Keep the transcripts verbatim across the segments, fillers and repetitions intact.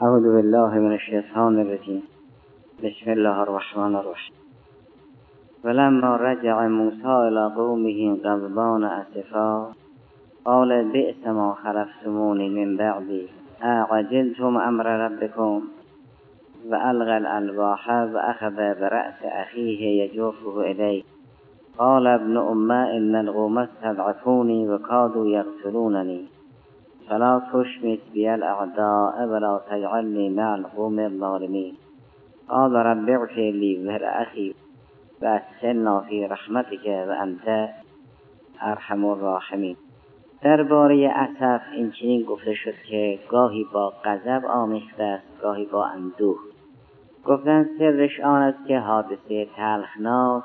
اعوذ بالله من الشیطان الرجیم. بسم الله الرحمن الرحیم. ولما رجع موسی الی قومه غضبان اسفا قال بئس ما خلفتمونی من بعدی اعجلتم امر ربکم و القى الالواح و اخذ برأس اخیه یجره الیه قال ابن ام ان القوم استضعفونی و کادوا یقتلوننی فلا تشمت بی الاعداء ولا تجعلنی مع القوم الظالمین قال رب اغفر لی و اخی و ادخلنا فی رحمتک و انت ارحم الراحمین. درباره اسف این چنین گفته شد که گاهی با غضب آمیخته است، گاهی با اندوه. گفتن سرش آن است که حادثه تلخناک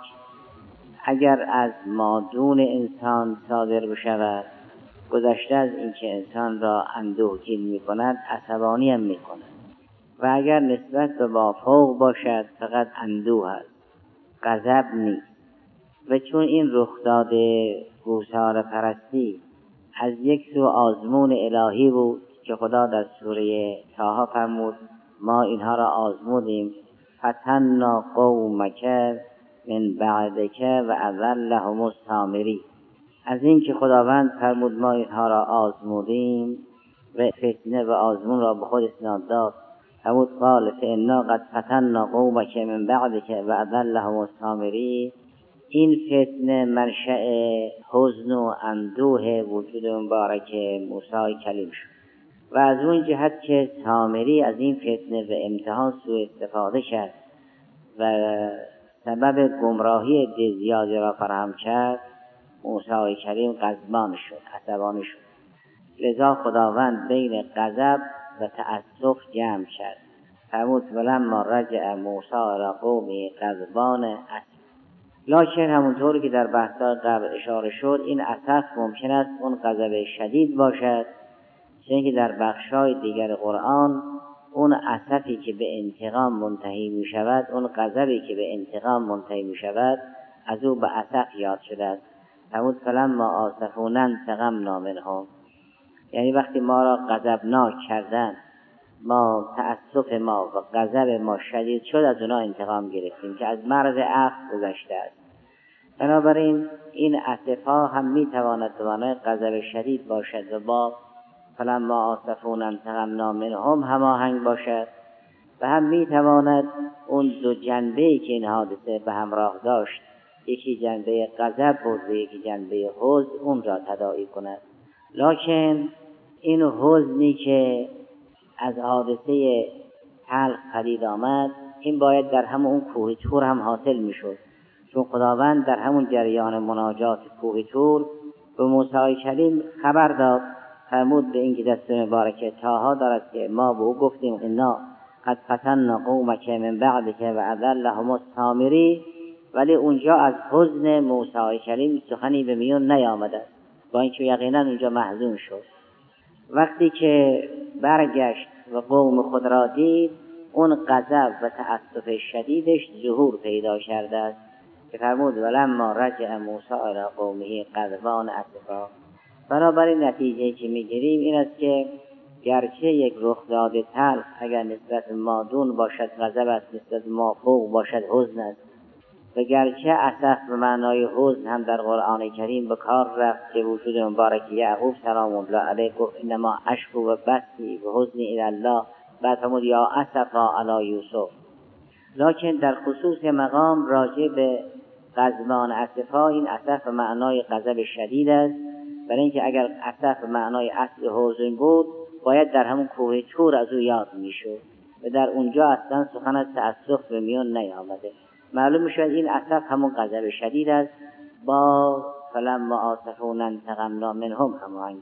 اگر از مادون انسان صادر بشود، گذشته از اینکه انسان را اندوهگین می کند، عصبانی هم می کند و اگر نسبت به مافوق باشد فقط اندوه است، غضب نیست. و چون این رخداد گوساله پرستی از یک سو آزمون الهی بود که خدا در سوره طه فرمود ما اینها را آزمودیم فتنا قومک من بعدک و اضلهم السامری. از این که خداوند فرمود ما اینها را آزمودیم و فتنه و آزمون را به خود اسناد داد، فرمود قال فانا قد فتنا قومک من بعدک و اضلهم السامری. این فتنه منشأ حزن و اندوه وجود مبارک موسی کلیم شد و از اون جهت که سامری از این فتنه و امتحان سوء استفاده کرد و سبب گمراهی عده زیادی را فراهم کرد، موسی کریم غضبان شد، عصبانی شد. لذا خداوند بین غضب و تأسف جمع کرد. فرمود ولما رجع موسی الی قومه غضبان اسف. لکن همونطور که در بحث‌های قبل اشاره شد، این اسف ممکن است اون غضب شدید باشد، چون که در بخش‌های دیگر قرآن اون اسفی که به انتقام منتهی می شود، اون غضبی که به انتقام منتهی می شود، از او به اسف یاد شده است. فرمود فلما آسفونا انتقمنا منهم. یعنی وقتی ما را غضبناک کردن، ما تأسف ما و غضب ما شدید شد، از اونا انتقام گرفتیم که از مرز عفو گذشته است. بنابراین این اسفا هم می تواند به معنای غضب شدید باشد و با فلما آسفونا انتقمنا منهم هماهنگ باشد و هم می تواند اون دو جنبه‌ای که این حادثه به همراه داشت، یکی جنبه غضب بود و یکی جنبه حزن، اون را تداعی کند. لکن این حزنی که از حادثه تلخ پدید آمد، این باید در همون اون کوه طور هم حاصل می شد، چون خداوند در همون جریان مناجات کوه طور به موسی کریم خبر داد. فرمود به این که دست مبارک طه دارد که ما به او گفتیم انا قد فتنا قومک من بعدک و اضلهم السامری، ولی اونجا از حزن موسی کریم سخنی به میون نیامده، با اینکه یقینا اونجا محزون شد. وقتی که برگشت و قوم خود را دید، اون غضب و تأسف شدیدش ظهور پیدا کرده است که فرمود ولما رجع موسی الی قومه غضبان اسفا. بنابراین نتیجه‌ای که میگیریم این است که گرچه یک رخداد تلخ اگر نسبت مادون باشد غضب است، نسبت مافوق باشد حزن است، و گرچه اسف به معنای حزن هم در قرآن کریم به کار رفت که وجود مبارک یعقوب سلام الله علیه گفت انما اشکو و بثی و حزنی الی الله، بعد فرمود یا اسفا علی یوسف. لکن در خصوص مقام راجع به غضبان اسفا، این اسف به معنای غضب شدید است، برای اینکه اگر اسف به معنای اصل حزن بود باید در همون کوه طور از او یاد میشد و در اونجا اصلا سخن از تأسف به میون نیامده. معلوم میشد این اسف همون غضب شدید است، با فلما آسفونا انتقمنا منهم هماهنگ.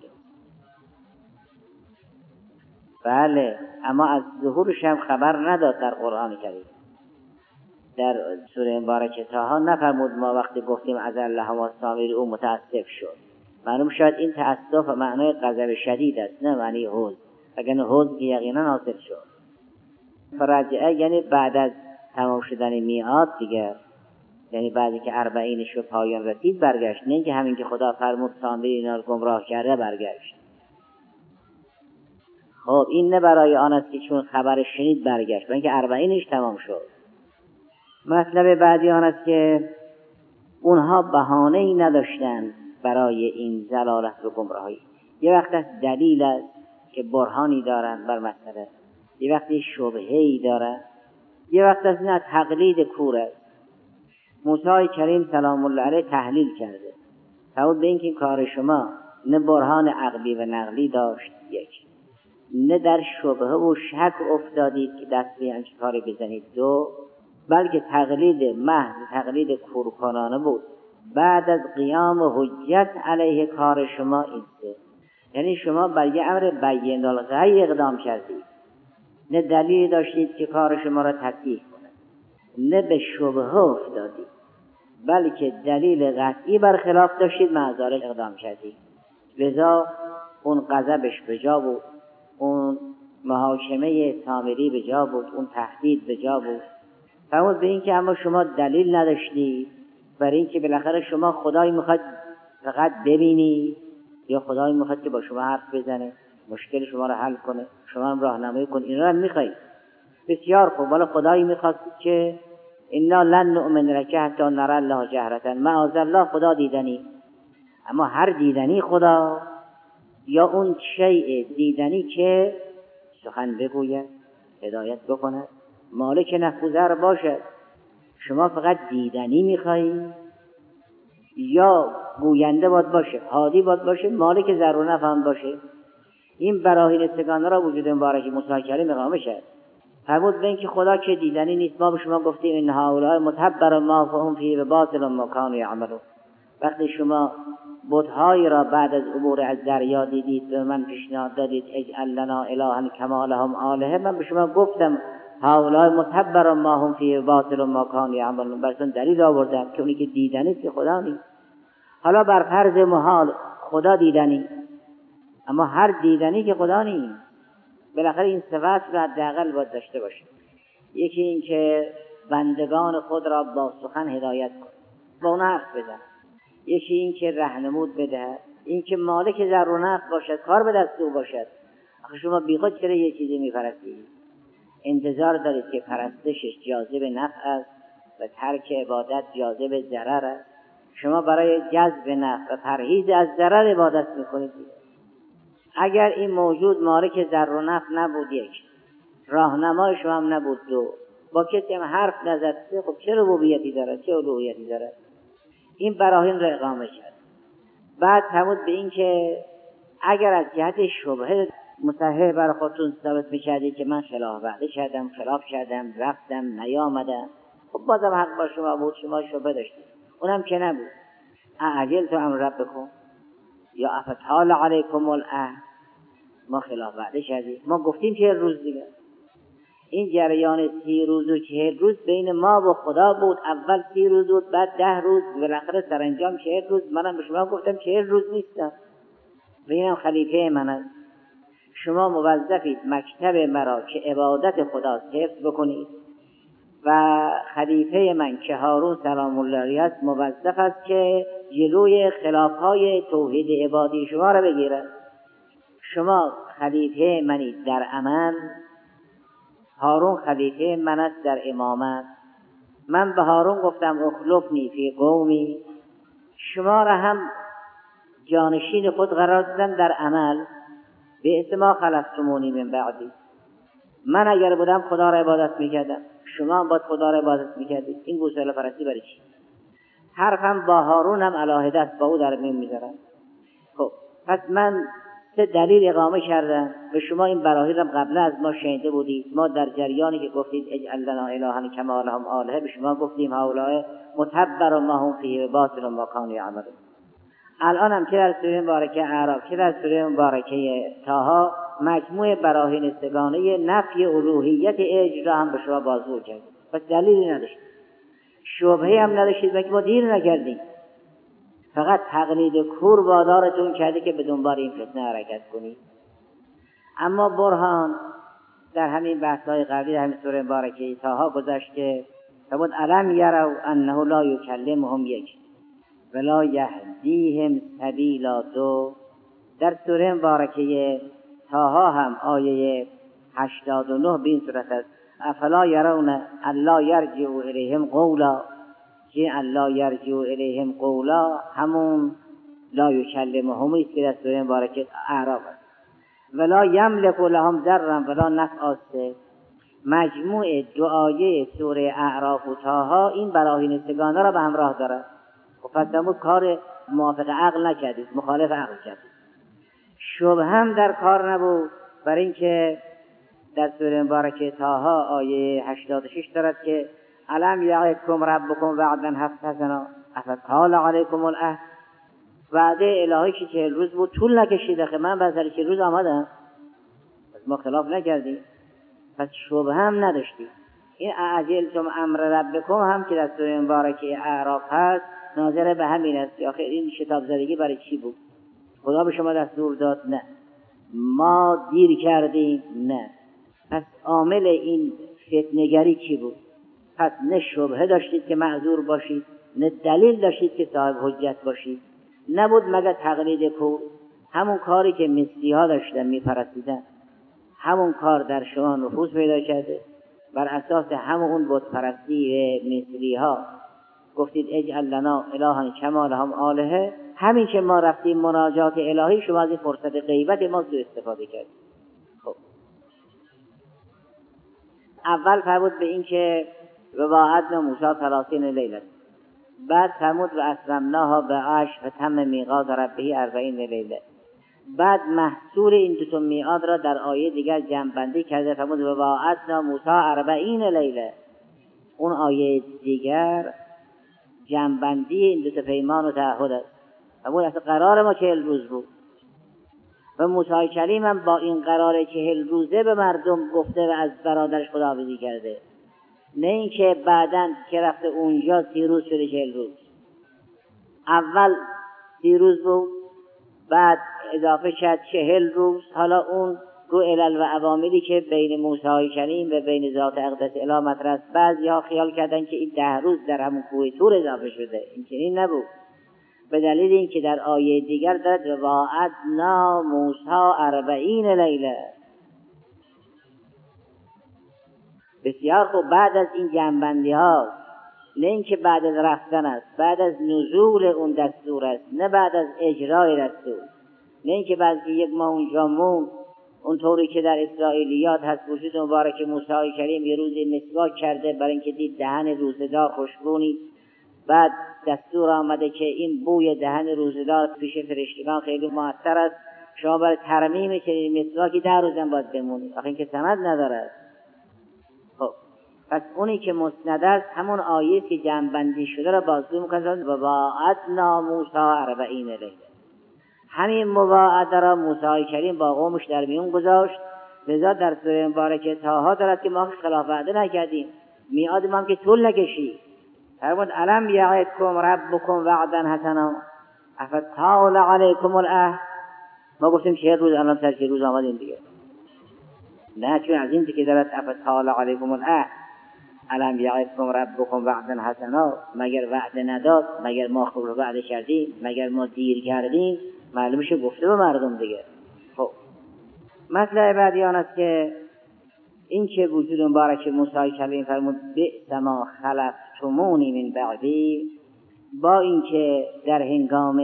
بله، اما از ظهورش هم خبر نداد در قرآن کریم. در سوره مبارکه طه نفرمود ما وقتی گفتیم اضلهم السامری او متاسف شد. معلوم شد این تأسف معنای غضب شدید است، نه معنی حزن، اگر حزن که یقینا حاصل شد. فرجعه یعنی بعد از تمام شدن میعاد دیگر، یعنی بعدی که اربعینش به پایان رسید برگشت، نه اینکه همین که خدا فرمود سامری اینا رو گمراه کرده برگشت. خب این نه برای آن است که چون خبر شنید برگشت، برای اینکه اربعینش تمام شد. مطلب بعدی آن است که اونها بهانه‌ای نداشتن برای این ضلالت و گمراهی. یه وقت است دلیل است که برهانی دارن بر مسئله، یه وقتی شبهه‌ای دارن، یه وقت است نه تقلید کور است. موسی کریم سلام الله علیه تحلیل کرده، تعود به اینکه این کار شما نه برهان عقلی و نقلی داشت، یک، نه در شبهه و شک افتادید که دست به همچین کاری بزنید، دو، بلکه تقلید محض تقلید کورکنانه بود بعد از قیام حجت علیه کار شما. این سه، یعنی شما بر یه امر بین الغی اقدام کردید، نه دلیل داشتید که کار شما را تصحیح کنه، نه به شبهه افتادید، بلکه دلیل قطعی برخلاف داشتید، معذارش اقدام کردید. لذا اون غضبش به جا بود، اون محاکمه سامری به جا بود، اون تهدید به جا بود. فرمود به این که اما شما دلیل نداشتید، برای این که بالاخره شما خدایی میخواد فقط ببینی یا خدایی میخواد که با شما حرف بزنه، مشکل شما را حل کنه، شما هم راهنمایی کنه، این را هم میخواید. بسیار خوب، ولی خدایی میخواد که انا لن نؤمن لک حتی نری الله جهرة، معاذ الله خدا دیدنی. اما هر دیدنی خدا یا اون شیء دیدنی که سخن بگوید، هدایت بکند، مالک نفوذ باشد. شما فقط دیدنی میخواهید یا گوینده باید باشه، هادی باید باشه، مالک ضر و نفع هم باشه؟ این براهین سگانه را وجود مبارک موسی کریم اقامه شد. فرمود به این که خدا که دیدنی نیست. ما به شما گفتیم این هؤلاء متبر ما فهم فیه و باطل ما کانوا یعملون. وقتی شما بت‌هایی را بعد از عبور از دریا دیدید به من پیشنهاد دادید اجعل لنا الها کما لهم آلهه، من به شما گفتم هؤلاء متبر ما هم فیه و باطل ما کانوا یعملون. براتون دلیل آوردم که اونی که دیدنی که خدا نیست. حالا بر فرض محال خدا دیدنی، اما هر دیدنی که خدا نیست. بالاخره این صفات را حداقل باید داشته باشه. یکی این که بندگان خود را با سخن هدایت کن، با اون حرف بزن. یکی این که رهنمود بده، این که مالک ضر و نفع باشد، کار به دست او باشد. آخه شما بیخود چرا یه چیزی میپرستید؟ انتظار دارید که پرستشش جاذب نفع است و ترک عبادت جاذب ضرر است. شما برای جذب نفع و پرهیز از ضرر عبادت میکنید. اگر این موجود مالک ضر و نفع نبود، یک، راهنمای شما هم نبود، دو، با کسی هم حرف نزد، خب چه ربوبیتی داره، چه الوهیتی داره؟ این براهین را اقامه کرد. بعد فرمود به این که اگر از جهت شبهه مصحح برای خودتون ثابت می‌کردید که من خلاف وعده کردم، خلاف کردم، رفتم، نیامدم، خب بازم حق با شما بود، شما شبهه داشتید. اونم که نبود. اعجلتم امر ربکم یا افتحال علیکم العهد، ما خلاف وعده کردیم، ما گفتیم چهل روز دیگه. این جریان سی روز و چهل روز بین ما و خدا بود. اول سی روز بود، بعد ده روز، بالاخره سرانجام چهل روز. منم به شما گفتم چهل روز نیستم و اینم خلیفه من است. شما موظفید مکتب مرا که عبادت خداست حفظ بکنید و خلیفه من که هارون سلام الله علیه است موظف است که جلوی خلافهای توحید عبادی شما را بگیرد. شما خلیفه منید در عمل، هارون خلیفه من است در امامت. من به هارون گفتم اخلفنی فی قومی، شما را هم جانشین خود قرار دادم در عمل. به اسم خلفتمونی من بعدی، من اگر بودم خدا را عبادت میکردم، شما هم باید خدا را عبادت میکردید. این گوساله پرستی برای چی؟ حرفم با هارون هم علاهده است، با او در میون میذارم. خب پس من سه دلیل اقامه کردم و شما این براهین را قبل از ما شنیده بودید. ما در جریانی که گفتید اجعل لنا الها کما لهم آلهه، به شما گفتیم هؤلاء متبر ما هم فیه و باطل ما کانوا یعملون. الان هم که در سوره مبارکه اعراف که در سوره مبارکه طه مجموع براهین سگانه نفی الوهیت اجرا هم به شما بازگو کرد. پس دلیلی نداشت، شبهه هم نداشتید، بلکه ما دیر نکردیم، فقط تقلید کور وادارتون کرده که به دنبال این فتنه حرکت کنید. اما برهان در همین بحث‌های قبلی در همین سوره مبارکه طه گذشت که فرمود الم یروا انه لا یکلمهم، یک، ولا یهدیهم سبیلا، دو. در سوره مبارکه طه هم آیه هشتاد و نه به این صورت است: افلا یرون الا یرجع الیهم قولا. که الا یرجع الیهم قولا همون لا یکلمهم است که در سوره مبارکه اعراف است. ولا یملک لهم ضرا ولا نفعا. مجموع دعای سوره اعراف و طه این براهین سگانه را به همراه دارد. و پس نمود کار موافق عقل نکردید، مخالف عقل کردید. شبه هم در کار نبود، برای اینکه در سوره مبارکه طه آیه هشتاد و شش دارد که الم یعدکم ربکم وعدا حسنا افطال علیکم العهد. وعده الهی که چهل روز بود طول نکشید، که من بعد از چهل روز آمدم، پس ما خلاف نکردیم، پس شبه هم نداشتیم. این اعجلتم امر ربکم هم که در سوره مبارکه اعراف هست ناظر به همین است که آخر این شتاب زدگی برای چی بود؟ خدا به شما دستور داد؟ نه. ما دیر کردیم؟ نه. پس عامل این فتنه‌گری چی بود؟ پس نه شبهه داشتید که معذور باشید، نه دلیل داشتید که صاحب حجت باشید. نبود مگر تقلید کور، همون کاری که مصری ها داشتن میپرستیدن، همون کار در شما نفوذ پیدا کرده. بر اساس همون بت پرستی مصری ها گفتید اجعل لنا الها کما لهم آلهه. همین که ما رفتیم مناجات الهی، شما از این فرصت غیبت ما سوء استفاده کردید. خب اول فرمود به این که وواعدنا موسی ثلاثین لیله، بعد فرمود و اسلمناها به عشر فتم میقات ربه اربعین لیله. بعد محصول این دو تا میعاد را در آیه دیگر جمع بندی کرده، فرمود وواعدنا موسی اربعین لیله. اون آیه دیگر جمع بندی این دو تا پیمان و تعهد است. فرمود اصلا قرار ما چهل روز بود و موسی کلیم هم با این قرار چهل روزه به مردم گفته و از برادرش خداحافظی کرده، نه اینکه بعداً که رفته اونجا سی روز شده چهل روز. اول سی روز بود، بعد اضافه شد چهل روز. حالا اون رو علل و عواملی که بین موسی کلیم و بین ذات اقدس اله مطرح است. بعضی‌ها خیال کردن که این ده روز در همون کوه طور اضافه شده، این چنین نبود، به دلیل اینکه در آیه دیگر دارد وواعدنا موسی اربعین لیله. بسیار خوب. بعد از این جنبندی ها، نه اینکه بعد از رفتن است، بعد از نزول اون دستور است، نه بعد از اجرای دستور، نه اینکه بعد از یک ماه اونجا موند، اونطوری که در اسرائیلیات هست وجود مبارک موسی کریم یه روزی مسواک کرده برای اینکه دید دهن روزدار خوشبو نیست. بعد دستور آمده که این بوی دهن روزدار پیش فرشتگان خیلی مؤثر است، شما برای ترمیم چنین مسواکی ده روزم باید بمونید، آخه این که سند ندارد. خب پس اونی که مسند است همون آیه که جمع بندی شده را بازگو میکنند و وواعدنا موسی اربعین لیله. همین مواعده را موسی کریم با قومش در میون گذاشت. لذا در سوره مبارکه طه دارد که ما خلاف وعده نکردیم، میعاد ما هم که طول نکشید. فرمود الم یعدکم ربکم وعدا حسنا افطال علیکم العهد. ما گفتیم چه روز، الان سر چه روز آمدیم دیگه. نه، چون از این که دارد افطال علیکم العهد، الم یعدکم ربکم وعدا حسنا، مگر وعده نداد؟ مگر ما خود رو وعده کردیم؟ مگر ما دیر کردیم؟ معلومش گفته به مردم دیگه. خب مطلع بعدی آن است که این که وجود مبارک موسی کلیم فرمود بئس ما خلفتمونی من بعدی، با اینکه در هنگام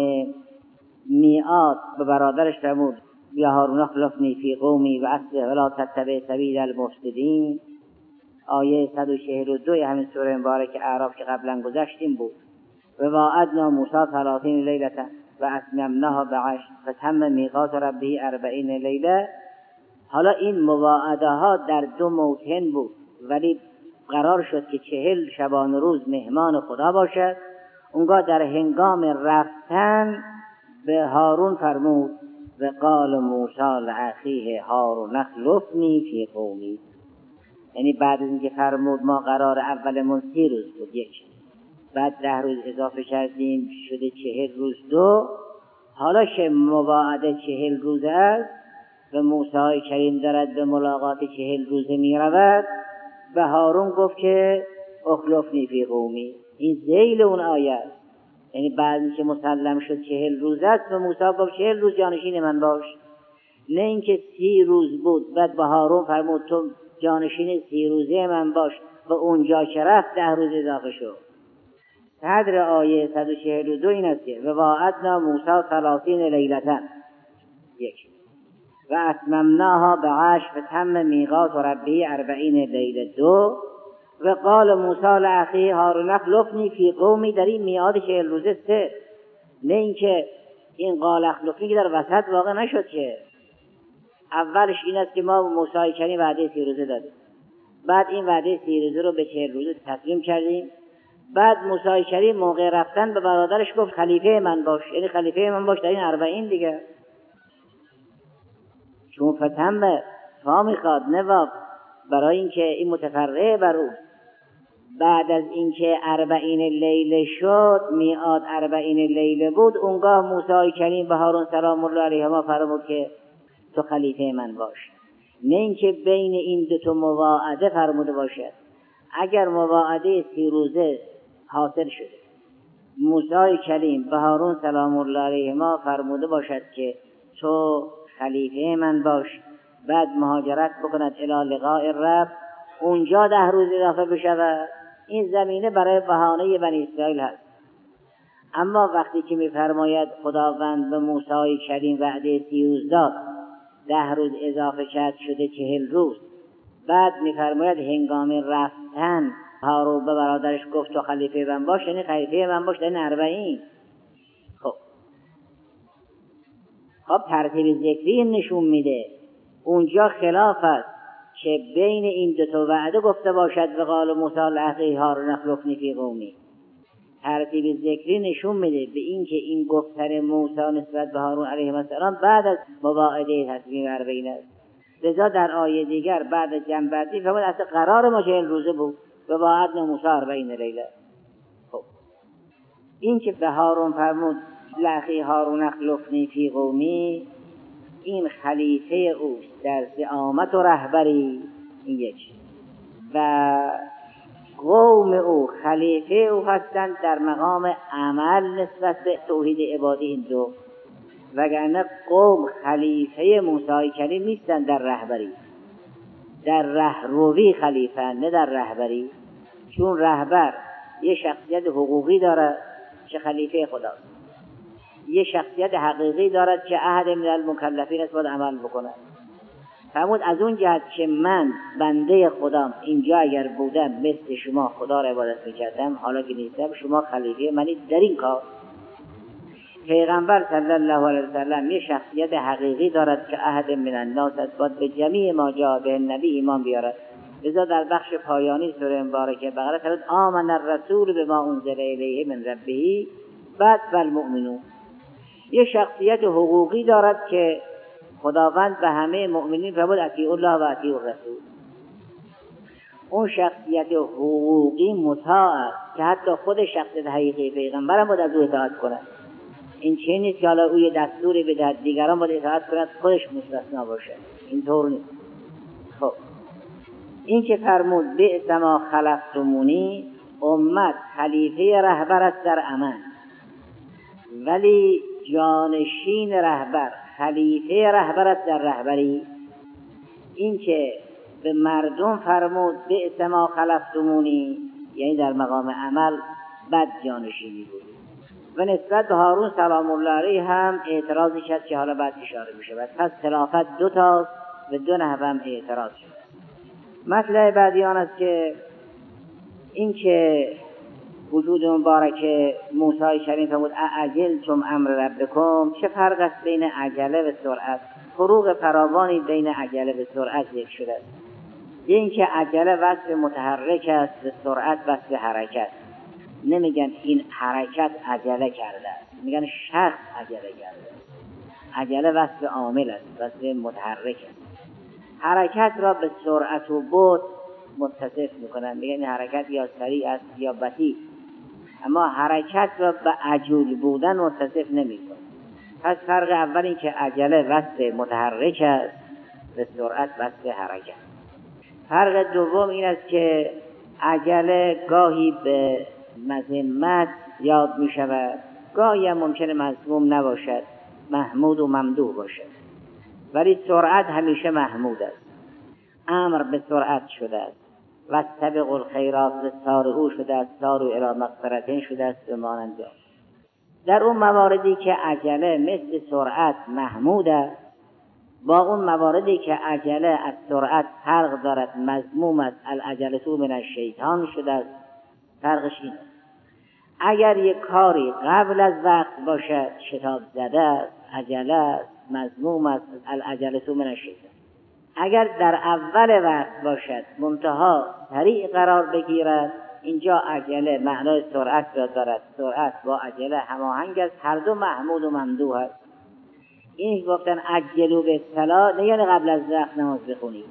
میعاد به برادرش فرمود یا هارون اخلفنی فی قومی و اصلح ولا تتبع سبیل المفسدین، آیه صد و چهل و دو همین سوره مبارک اعراف که قبلا گذشتیم بود. و وعدنا موسی ثلاثین لیله و اتممناها بعشر فتم میقات ربه اربعین لیله. حالا این مواعده ها در دو موطن بود، ولی قرار شد که چهل شبانه روز مهمان خدا باشد. اونگاه در هنگام رفتن به هارون فرمود و قال موسی لاخیه هارون اخلفنی فی قومی، یعنی بعد از اینکه فرمود ما قرار اولمون سی روز بود، یک بعد ده روز اضافه کردیم شده چهل روز دو. حالا که مواعده چهل روز است و موسی کریم دارد به ملاقات چهل روزه می رود، به هارون گفت که اخلفنی فی قومی. این ذیل اون آیه است، یعنی بعد که مسلم شد چهل روز است و موسی گفت چهل روز جانشین من باش. نه اینکه سی روز بود بعد به هارون فرمود تو جانشین سی روزه من باش و اونجا که رفت ده روز اضافه شد. صدر آیه صد و چهل و دو این است که و وعدنا موسی ثلاثین لیلة یک و اتممناها بعشر فتم میقات ربه اربعین لیله دو و قال موسی لاخیه هارون اخلفنی فی قومی، در این میعاد چهل روزه سه. نه اینکه این قال اخلفنی که در وسط واقع نشد، که اولش این است که ما موسی کریم وعده سی روزه دادیم، بعد این وعده سی روزه رو به چهل روزه تسلیم کردیم، بعد موسی کریم موقع رفتن به برادرش گفت خلیفه من باش، یعنی خلیفه من باش در این اربعین دیگه، چون فتم فا میخواد نه برای اینکه این متفرع بر او. بعد از اینکه اربعین لیله شد، میعاد اربعین لیله بود، اونگاه موسی کریم به هارون سلام الله علیهما فرمود که تو خلیفه من باش. نه اینکه بین این دو تا مواعده فرموده باشد. اگر مواعده سی روزه حاصل شده، موسی کریم به هارون سلام الله علیهما فرموده باشد که تو خلیفه من باش، بعد مهاجرت بکند الی لقاء رب، اونجا ده روز اضافه بشود، این زمینه برای بهانه بنی اسرائیل هست. اما وقتی که می‌فرماید خداوند به موسی کریم وعده سی روز داد، ده روز اضافه کرد شده چهل روز، بعد می‌فرماید هنگام رفتن هارون به برادرش گفت تو خلیفه من باش، یعنی خلیفه من باش در این اربعین. خب خب ترتیب ذکری نشون میده اونجا خلاف است که بین این دو تا وعده گفته باشد و قال موسی لاخیه هارون اخلفنی فی قومی. ترتیب ذکری نشون میده به این که این گفتن موسی نسبت به هارون علیه السلام بعد از مواعده تصمیم اربعین است. لذا در آیه دیگر بعد از جمع بندی فرمود اصلا قرار ما چهل روزه بود و وعدنا موسی اربعین لیله. خب این که به هارون فرمود لاخیه هارون اخلفنی فی قومی، این خلیفه اوست در زعامت و رهبری، این یک، و قوم او خلیفه او هستند در مقام عمل نسبت به توحید عبادی این دو، وگرنه قوم خلیفه موسی کریم نیستند در رهبری، در رهروی خلیفه نه در رهبری. چون رهبر یه شخصیت حقوقی دارد که خلیفه خداست، یه شخصیت حقیقی دارد که احد من المکلفین است باید عمل بکند. فرمود از اون جهت که من بنده خدام اینجا اگر بودم مثل شما خدا را عبادت میکردم، حالا که نیستم شما خلیفه منید در این کار. پیغمبر صلی الله علیه وسلم یه شخصیت حقیقی دارد که احد من الناس است باید به جمیع ما جاء به نبی ایمان بیارد. لذا در بخش پایانی سوره مبارکه بقره فرمود آمن الرسول بما انزل الیه من ربه بعد والمؤمنون. یه شخصیت حقوقی دارد که خداوند به همه مؤمنین فرمود اطیعوا الله و اطیعوا الرسول. اون شخصیت حقوقی مطاع است که حتی خود شخصیت حقیقی پیغمبر هم باید از او اطاعت کند. این چه نیست که حالا او یه دستوری بدهد دیگران باید اطاعت کند خودش مستثنا باشد، اینطور نیست. خب این که فرمود بئس ما خلفتمونی، امت خلیفه رهبر است در عمل، ولی جانشین رهبر خلیفه رهبر است در رهبری. این که به مردم فرمود بئس ما خلفتمونی، یعنی در مقام عمل بد جانشینی بود. و نسبت به هارون سلام الله علیه هم اعتراضی شد که حالا بعد اشاره میشه. پس خلافت دو تاست و دو نحو هم اعتراض شد. مطلب بعدی آن است که این که وجود مبارک موسی کریم فرمود اعجلتم امر ربکم، چه فرق است بین عجله و سرعت؟ فروق فراوانی بین عجله و سرعت ذکر شده است. این که عجله وصف متحرک است و سرعت وصف حرکت. نمیگن این حرکت عجله کرده است، میگن شخص عجله کرده است. عجله وصف عامل است، وصف متحرک است. حرکت را به سرعت و بعد متصف میکنن، میگن حرکت یا سریع است یا بطیء، اما حرکت را به عجول بودن متصف نمیکنن. پس فرق اول این که عجله وصف متحرک است و سرعت وصف حرکت. فرق دوم این است که عجله گاهی به مذمت یاد می شود، گاهی هم ممکنه مذموم نباشد، محمود و ممدوح باشد. ولی سرعت همیشه محمود است. امر به سرعت شده است و سابقوا الخیرات سارعوا شده است، سارعوا الی مغفرة شده است به مانند. در اون مواردی که عجله مثل سرعت محمود است، با اون مواردی که عجله از سرعت فرق دارد مذموم است، العجلة من الشیطان شده است. فرقش این است اگر یک کاری قبل از وقت باشد شتاب زده است، عجله است، مذموم است، العجلة من الشیطان. اگر در اول وقت باشد منتها سریع قرار بگیرد، اینجا عجله معنای سرعت را دارد. سرعت با عجله هماهنگ است، هر دو محمود و ممدوح است. این گفتن عجلوا بالصلاة نه یعنی قبل از وقت نماز بخونید،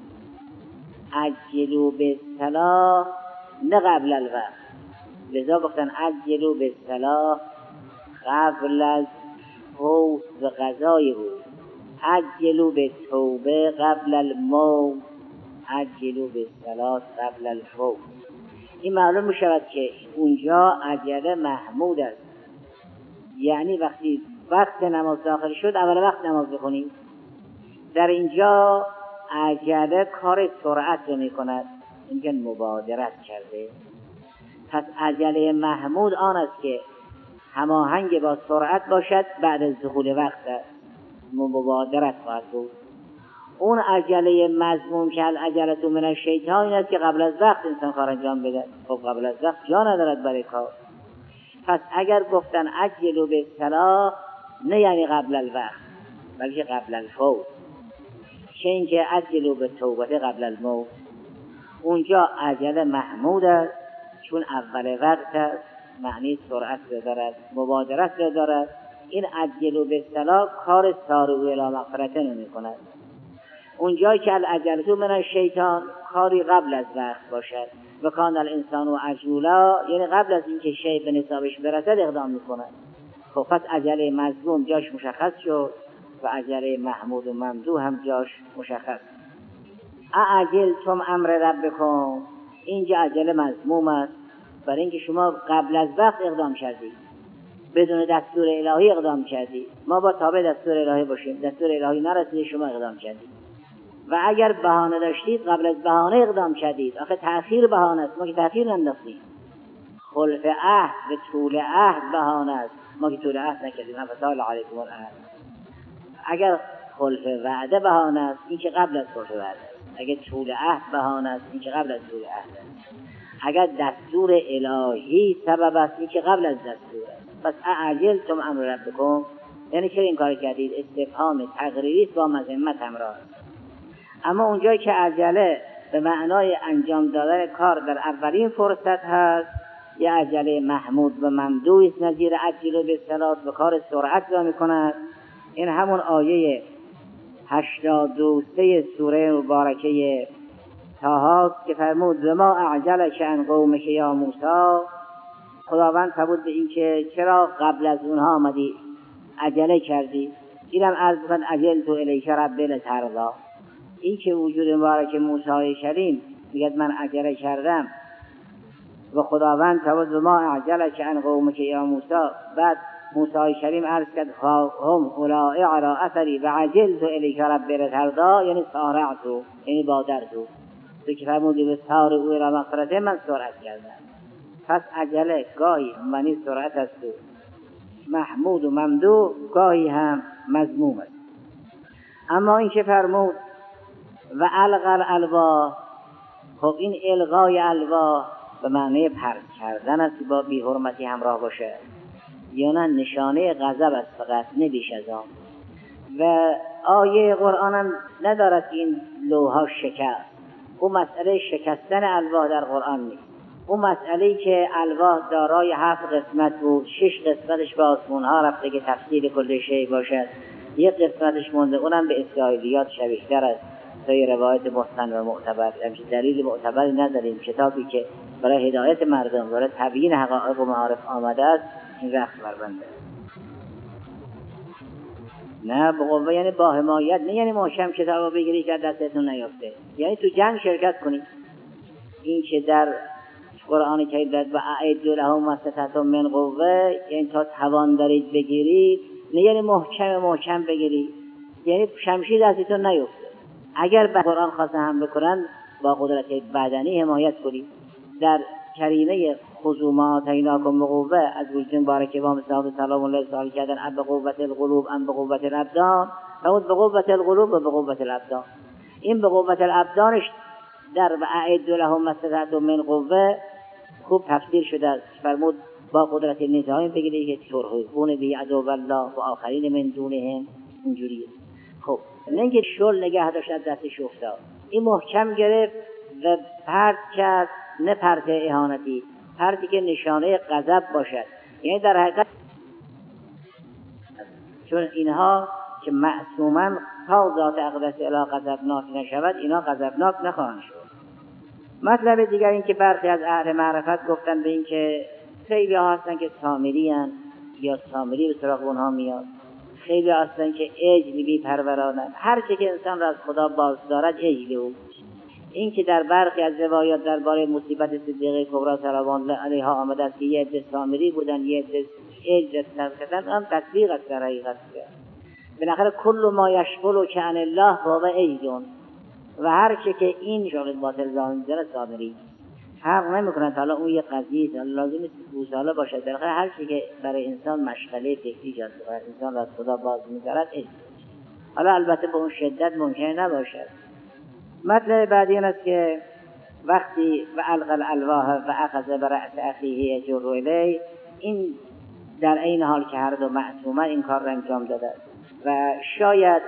عجلوا بالصلاة نه قبل الوقت. لذا گفتن عجلوا بالصلاة قبل از فوت و قضای او، عجلوا بالتوبه قبل الموت، عجلوا بالصلاة قبل الفوت. این معلوم می شود که اونجا عجله محمود است، یعنی وقتی وقت نماز داخل شد اول وقت نماز بخونید. در اینجا عجله کار سرعت رو می کند، اینجا مبادرت کرده. پس عجله محمود آن است که هماهنگ با سرعت باشد، بعد از دخول وقت مبادرت خواهد بود. اون عجله مذموم که العجلة من الشیطان این است که قبل از وقت انسان کار انجام بده. خب قبل از وقت جا ندارد برای کار. پس اگر گفتن عجلوا بالصلاة نه یعنی قبل الوقت بلکه قبل الفوت، چه اینکه عجلوا بالتوبه قبل الموت. اونجا عجله محمود است چون اول وقت است، معنی سرعت را دارد، مبادرت را دارد. این عجلوا بالصلاة کار سارعوا الی مغفرة می کند. اونجایی که العجلة من الشیطان کاری قبل از وقت باشد و کان الانسان عجولا یعنی قبل از اینکه شیء به نصابش برسد اقدام میکند. خب پس عجله مذموم جاش مشخص شد و عجله محمود و ممدوح هم جاش مشخص. اعجلتم امر ربکم، اینجا عجله مذموم است برای اینکه شما قبل از وقت اقدام کردید، بدون دستور الهی اقدام کردید. ما با تابع دستور الهی باشیم، دستور الهی نرسید شما اقدام کردید. و اگر بهانه داشتید قبل از بهانه اقدام کردید. آخه تأخیر بهانه است، ما که تأخیر ننداختیم. خلف عهد به طول عهد بهانه است، ما که طول عهد نکردیم. افطال علیکم العهد. اگر خلف وعده بهانه است، این که قبل از خلف وعده است. اگر طول عهد بهانه است، این که قبل از طول عهد است. اگر دستور الهی سبب است، این که قبل از دستور است. پس اعجلتم امر ربکم یعنی چرا این کار کردید؟ استفهام تقریری است با مذمت همراه. اما اونجایی که عجله به معنای انجام دادن کار در اولین فرصت هست، یه عجله محمود و ممدوح است نظیر عجلوا بالصلاة و کار سرعت را میکند. این همون آیه هشتاد و سه سوره مبارکه طه که فرمود و ما اعجلک عن قومک یا موسی. خداوند فرمود به این که چرا قبل از اونها آمدی عجله کردی. اینم عرض کن عجلت الیک ربی لترضی. این که وجود مبارک موسی کریم میگه من عجله کردم و خداوند فرمود و ما اعجلک عن قومک یا موسی. بعد موسی کریم عرض کرد هم اولئک علی اثری و عجلت الیک ربی لترضی یعنی سارعت یعنی بادرت. تو که فرمودی به سارعوا الی مغفرة من سرعت کردم. پس عجله گاهی معنی سرعت است، محمود و ممدوح گاهی هم مذموم است. اما این که فرمود و القى الالواح، خب این القای الواح به معنی پرت کردن است با بی حرمتی همراه باشه یا نه نشانه غضب است فقط نه بیش از آن. و آیه قرآن هم ندارد این لوحا شکست. اون مسئله شکستن الواح در قرآن نیست. اون مسئله‌ای که الواح دارای هفت قسمت بود، شش قسمتش به آسمون ها رفته که تفصیل کل شیء باشد، یک قسمتش مونده، اونم به اسرائیلیات شبیه تر است تا یه روایت مستند و معتبر. همچنین دلیل معتبری نداریم. کتابی که برای هدایت مردم برای تبیین حقایق و معارف آمده است این رخت بربنده. نه به قوه یعنی با حمایت، نه یعنی محکم کتابو بگیری که دستتون نیافته، یعنی تو جنگ شرکت کنید. این که در قرآن که داد و اعدوا لهم ما استطعتم من قوه یعنی تا توان دارید بگیرید، نه یعنی محکم محکم بگیرید، یعنی شمشیر دستتون نیفته. اگر به قرآن خواستن حمله کنن با قدرت بدنی حمایت کنید. در کریمه خذوا آتیناکم بقوه از وجود مبارک امام صاحب سلام الله سوال کردن اب بقوت القلوب ام بقوت الابدان، فرمود بقوت القلوب و بقوت الابدان. این بقوت الابدانش در اعد لهم ما استطعتم من قوه خوب تفسیر شده. فرمود با قدرت نظامی بگیرید که ترهبون به عدو الله و آخرین من دونهم. اینجوریه. خب نه اینکه شل نگه داشت از دستش افتاد، این محکم گرفت و پرت کرد، نه پرت اهانتی، پرتی که نشانه غضب باشد. یعنی در حقیقت چون اینها که معصومن تا ذات اقدس اله غضبناک نشود، اینا غضبناک نخواهند شد. مطلب دیگر این که برخی از اهل معرفت گفتن به این که خیلی ها هستن که سامری هستن یا سامری به سراغ اونها میاد، خیلی هستن که عجل بی پرورانند. هر چه که انسان را از خدا باز دارد عجل او. این که در برخی از روایات درباره مصیبت صدیقه کبری سلام الله علیها آمده است که یه عده سامری بودن، یه عده عجل کردن، هم تطبیق است در حقیقت. بالاخره کل ما یشغل که عن الله فهو عجل، و هر چه که این شغل باطل ظاهر داره سامری. فرق نمیکنه حالا اون یه قضیه است، لازم نیست گوساله باشه. در واقع هر چی که برای انسان مشغله فکری جاست و انسان را از خدا باز می‌دارد علم. حالا البته به اون شدت ممکنه نباشد. مطلب بعدی این است که وقتی و القى الالواح و اخذ برأس اخیه یجر الیه، این در این حال که هر دو معصومن این کار را انجام داده و شاید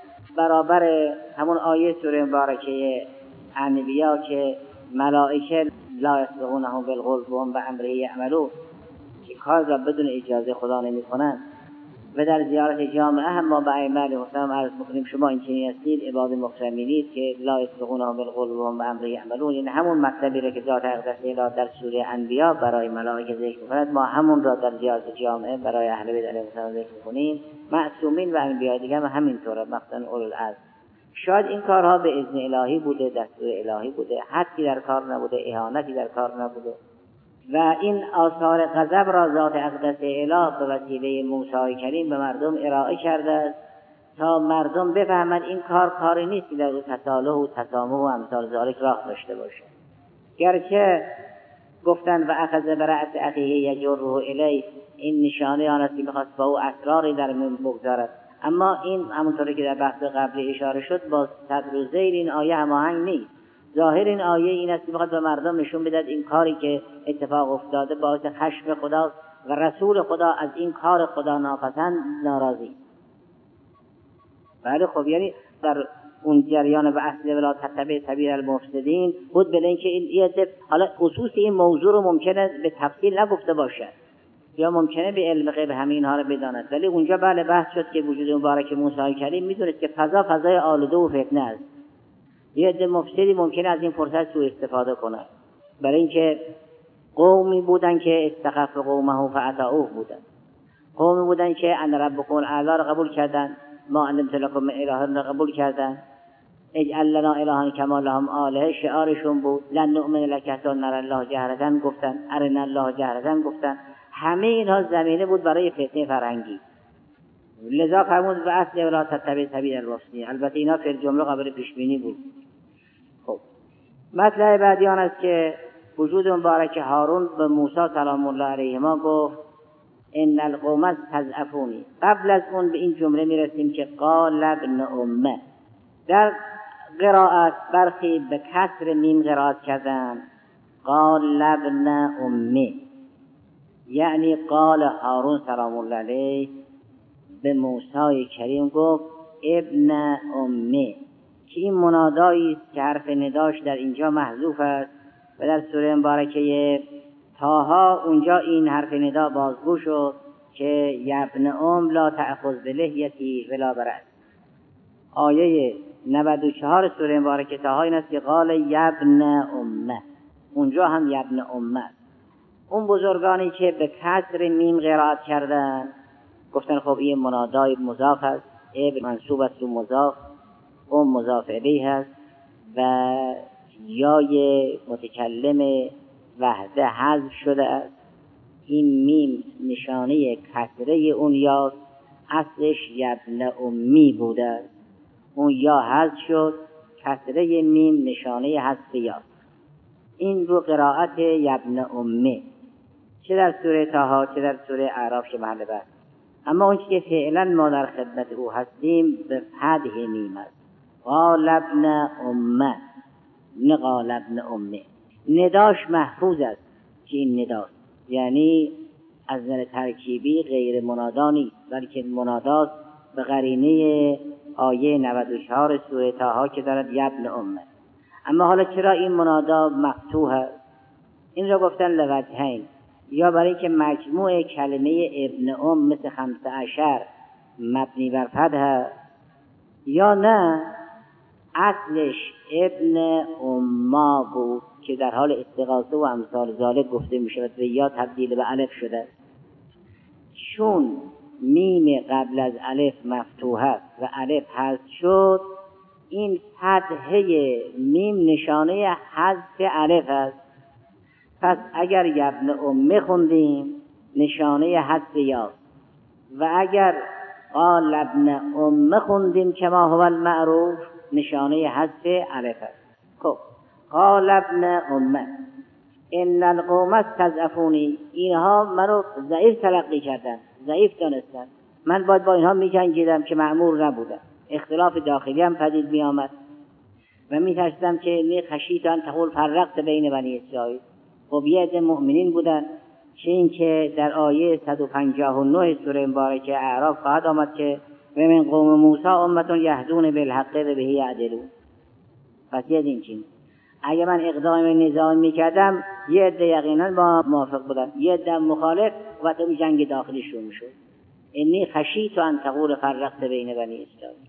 برابر همون آیه سوره مبارکه انبیا که ملائکه لا یسبقونه بالقول و هم بامره یعملون، که کار را بدون اجازه خدا نمی کنند. و در زیارت جامعه هم ما به اعمال حسام عرض می‌کنیم شما این چنین هستید عباد مکرمینید که لا یسبقونه بالقول و هم بامره یعملون. این همون مطلبی را که ذات اقدس اله در سوره انبیا برای ملائکه ذکر می‌کند، ما همون را در زیارت جامعه برای اهل بیت علیهم السلام ذکر می‌کنیم. معصومین و انبیا دیگه هم همینطوره، مثلا اولوالعزم. شاید این کارها به اذن الهی بوده، دستور الهی بوده، حدی در کار نبوده، اهانتی در کار نبوده. و این آثار غضب را ذات اقدس اله به وسیله موسی کریم به مردم ارائه کرده است تا مردم بفهمند این کار کاری نیست که در او تصالح و تسامح و امثال ذالک راه داشته باشه. گرچه گفتن و اخذ برأس اخیه یجره الیه، این نشانه آن است که می‌خواست با او اسراری در من بگذارد، اما این همونطوری که در بحث قبلی اشاره شد با صدر و ذیل این آیه هماهنگ نیست. ظاهر این آیه این است که می‌خواد به مردم نشون بدهد این کاری که اتفاق افتاده باعث خشم خداست و رسول خدا از این کار خدا ناپسند ناراضی. بله خب یعنی در اون جریان و اصل ولا تتبع سبیل المفسدین بود بل اینکه این ایده حالا خصوص این موضوع رو ممکنه به تفصیل نگفته باشد یا ممکنه به علم غیب همین ها رو بداند، ولی اونجا بله بحث شد که وجود مبارک موسی کریم میدونید که فضا فضای آلوده و فتنه است. یه عده مفسدی ممکنه از این فرصت سوء استفاده کنند، برای اینکه قومی بودن که استخف قومه فاطاعوه بودن، قومی بودن که ان ربکم الاعلی را قبول کردن، ما علمت لكم من اله را قبول کردن، اجعل لنا الها کما لهم آلهه شعارشون بود، لن نؤمن لک حتی نری الله جهرة گفتن، ارنا الله جهرة گفتن. همه اینها زمینه بود برای فتنه فرهنگی. لذا فرمود و اصل ولا تتبع سبیل المفسدین. البته اینا فی الجمله قابل پیش بینی بود. خب مطلب بعدی آن است که وجود مبارک هارون به موسی سلام الله علیهما گفت ان القوم استضعفونی. قبل از اون به این جمله میرسیم که قال ابن امه. در قرائت برخی به کسر میم قرائت کردن قال ابن امه، یعنی قال هارون سلام الله علیه به موسی کریم گفت ابن امه، که این منادایی است که حرف نداش در اینجا محذوف است و در سوره مبارکه طه اونجا این حرف ندا بازگو شد که ابن ام لا تأخذ بلحیتی ولا برأس. آیه نود و چهار سوره مبارکه طه این است که قال ابن امه، اونجا هم ابن امه. اون بزرگانی که به کسر میم قرائت کردن گفتن خب این منادای مضاف است، ابن منصوب است و مضاف، اون مضاف الیه است و یای متکلم وحده حذف شده است. این میم نشانه کسره اون یاست، اصلش یبن امی بوده، اون یا حذف شد، کسره میم نشانه حذف یا. این دو قرائت یبن امه چه در سوره طه چه در سوره اعراف که محل بحث. اما اون چیزی که فعلا ما در خدمت او هستیم به فتح میم است. قال ابن امه، نه قال ابن امه. نداش محفوظ است که این نداست، یعنی از نظر ترکیبی غیر منادا نیست، بلکه مناداست به قرینه آیه نود و چهار سوره طه که دارد یبن امه. اما حالا چرا این منادا مفتوح است؟ این را گفتن لوجهین، یا برای که مجموع کلمه ابن ام مثل خمسه عشر مبنی بر فتح، یا نه اصلش ابن اما بود که در حال استغاثه و امثال ذالک گفته می شود و یا تبدیل به الف شده. چون میم قبل از الف مفتوح است و الف حذف شد، این فتحه میم نشانه حذف الف است. پس اگر یبن امه خوندیم نشانه حذف یا، و اگر قال ابن امه خوندیم که ما هو المعروف نشانه حذف الف است. خب قال ابن امه ان القوم استضعفونی، اینها منو ضعیف تلقی کردن، ضعیف دانستن، من باید با اینها می جنگیدم که مأمور نبودم، اختلاف داخلی هم پدید می آمد و می ترسیدم که می خشیت ان تقول فرقت بین بنی اسرائیل. خب یه عده مؤمنین بودن، چه این که در آیه صد و پنجاه و نه سوره مبارکه اعراف خواهد آمد که و من قوم موسی امة یهدون بالحق و به یعدلون. پس یه این چین اگه من اقدام نظامی میکردم یه عده یقینا با موافق بودن، یه عده مخالف و تو جنگ داخلی شروع میشد. انی خشیت ان تقول فرقت بین بنی اسرائیل،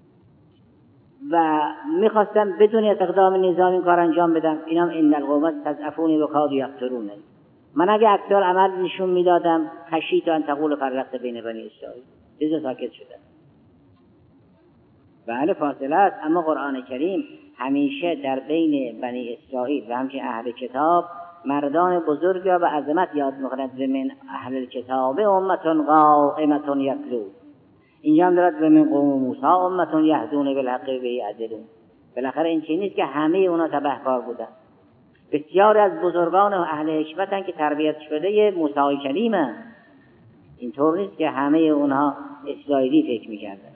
و میخواستم بدون اقدام نظامی کار انجام بدم. اینم ان القوم استضعفونی و کادوا یقتلوننی، من اگه اکثر عمل نشون میدادم خشیت ان تقول فرقت بین بنی اسرائیل، لذا ساکت شدم. بله فاصله است، اما قرآن کریم همیشه در بین بنی اسرائیل و همچنین اهل کتاب مردان بزرگ را به عظمت یاد می‌کند. و من اهل کتاب امة قائمة یتلون، اینجا هم دارد و من قوم موسی امة یهدون بالحق و به یعدلون. بالاخره این چیزی نیست که همه اونا تبهکار بودن. بسیاری از بزرگان و اهل حکمتن که تربیت شده موسی کلیمن. اینطور نیست که همه اونها اسرائیلی فکر می‌کردن.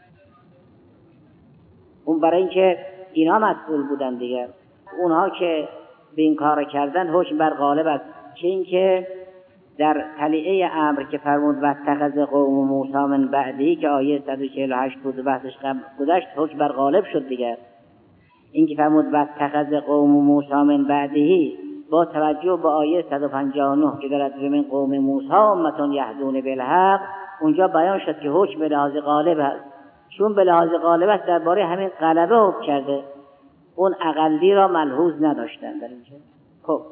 اون برای اینکه اینا مسئول بودن دیگر، اونها که به این کار کردن حکم بر غالب است. چه این که در طلیعه امر که فرمود و اتخذ قوم موسی من بعدی که آیه صد و چهل و هشت بود و بحثش گذشت، حکم بر غالب شد دیگر. این که فرمود و اتخذ قوم موسی من بعدی با توجه به آیه صد و پنجاه و نه که دارد و من قوم موسی امة یهدون بالحق، اونجا بیان شد که حکم به لحاظ غالب است. چون به لحاظ غالب است درباره همین غلبه حکم کرده، اون اقلی را ملحوظ نداشتن در اینجا. خب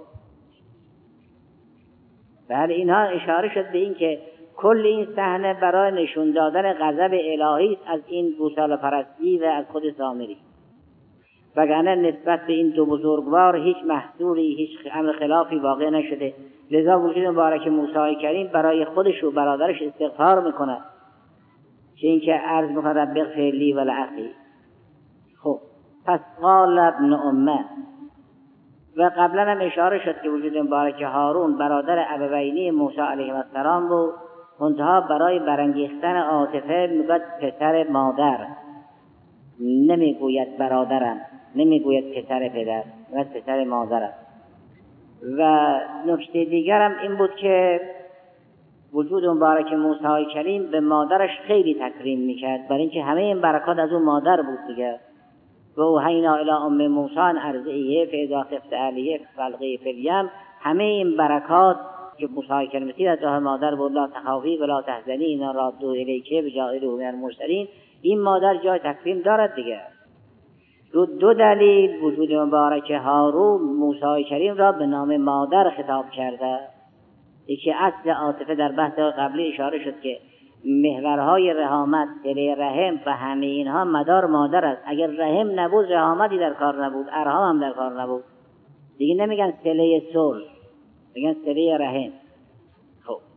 بله اینها اشاره شد به این که کل این صحنه برای نشون دادن غضب الهی است از این گوساله پرستی و از خود سامری، وگرنه نسبت به این دو بزرگوار هیچ محصولی هیچ امر خلافی واقع نشده. لذا وجود مبارک موسی کریم برای خودش و برادرش استغفار میکنه، چه اینکه عرض میکنه رب اغفر لی و لأخی. خب پس قال ابن امه، و قبلا هم اشاره شد که وجود مبارک هارون برادر ابوینی موسی علیه السلام بود، منتها برای برانگیختن عاطفه میگوید پسر مادر، نمیگوید برادرم، نمیگوید پسر پدر، میگوید پسر مادرم. و نکته دیگرم این بود که وجود مبارک موسی کریم به مادرش خیلی تکریم میکرد، برای اینکه همه این برکات از اون مادر بود دیگه. و اوحینا الی ام موسی ان ارضعیه فاذا خفت علیه فالقیه فی الیم، همه این برکات که موسی کریم از راه مادر بود، لا تخافی ولا تحزنی انا رادوه الیک بجاعله من المرسلین، این مادر جای تکریم دارد دیگه. دو, دو دلیل وجود مبارک هارون موسی کریم را به نام مادر خطاب کرده. یکی اصل عاطفه در بحث قبلی اشاره شد که محورهای رحامت، صله رحم و همه اینها مدار مادر است. اگر رحم نبود رحامتی در کار نبود، ارحام هم در کار نبود. دیگه نمیگن صله صلح، میگن صله رحم. خب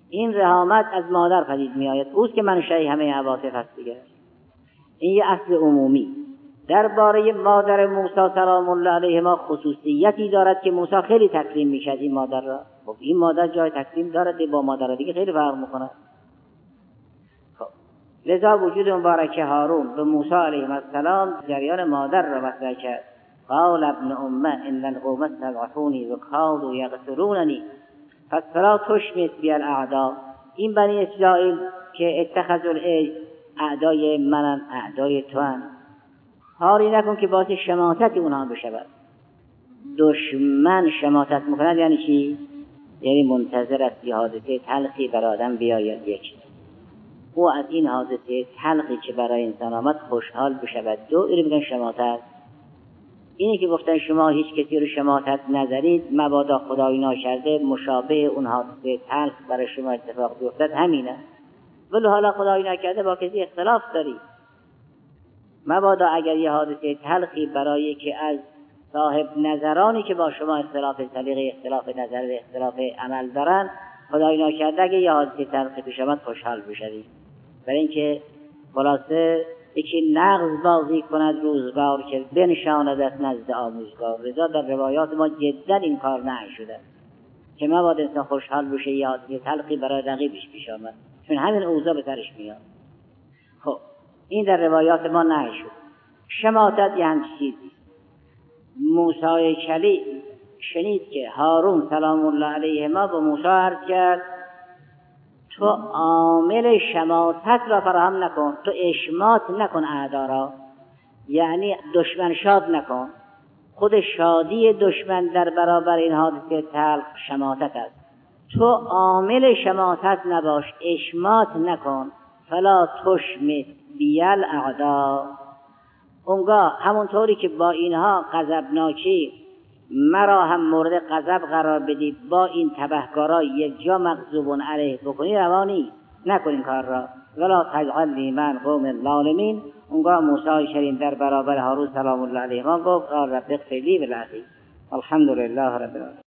این رحامت از مادر پدید می آید، اوست که منشأ همه عواطف هست دیگه. این یه اصل عمومی. درباره مادر موسی سلام الله علیهما خصوصیتی دارد که موسی خیلی تکریم میشه این مادر را. خب این مادر جای تکریم دارد، با مادر دیگه خیلی فرق میکنه. خب لذا وجود مبارک هارون به موسی علیه السلام جریان مادر را مطرح کرد. قال ابن امه ان القوم استضعفوني وكادوا يقتلونني فلا تشمت بي الاعداء. این بنی اسرائیل که اتخذوا العجل اعدای منن، اعدای تو هن، هاری نکن که باعث شماتت اونها بشود. دشمن شماتت میکند یعنی چی؟ یعنی منتظر است که حادثه تلخی برای آدم بیاید. یک، او از این حادثه تلخی که برای انسان آمد خوشحال بشود. دو، اینو میگن شماتت. اینی که گفتن شما هیچ کسی رو شماتت نذارید مبادا خدای ناکرده مشابه اون حادثه تلخ برای شما اتفاق بیفتد، همینه. ولی حالا خدای ناکرده با کسی اختلاف داری، مبادا اگر یه حادثه تلخی برای که از صاحب نظرانی که با شما اختلاف سلیقه، اختلاف نظر و اختلاف عمل دارن، خدای ناکرده اگر یه حادثه تلخی پیش آمد خوشحال بشوید. برای اینکه خلاصه یکی نغز بازی کند روزگار که بنشاندت نزد آموزگار. رضا در روایات ما جدا این کار نهی شده که مبادا انسان خوشحال بشه یه حادثه تلخی برای رقیبش پیش آمد، چون همین اوضاع به سرش میاد. خب این در روایات ما نهی شد. شماتت یه همچین چیزی. موسی کلیم شنید که هارون سلام الله علیهما به موسی عرض کرد تو عامل شماتت را فراهم نکن، تو اشمات نکن اعدا را، یعنی دشمن شاد نکن. خود شادی دشمن در برابر این حادثه تلخ شماتت است. تو عامل شماتت نباش، اشمات نکن. فلا تشمت بی الاعدا. اونگاه همونطوری که با اینها غضبناکی مرا هم مورد غضب قرار بدی، با این تبهکارا یک جا مغضوب علیه بکنی، روانی نکنین کار را. ولا تجعلنی من قوم الظالمین. اونگاه موسی کریم در برابر هارون سلام الله علیه ما گفت رب اغفر لی ولأخی. الحمدلله رب العالمین.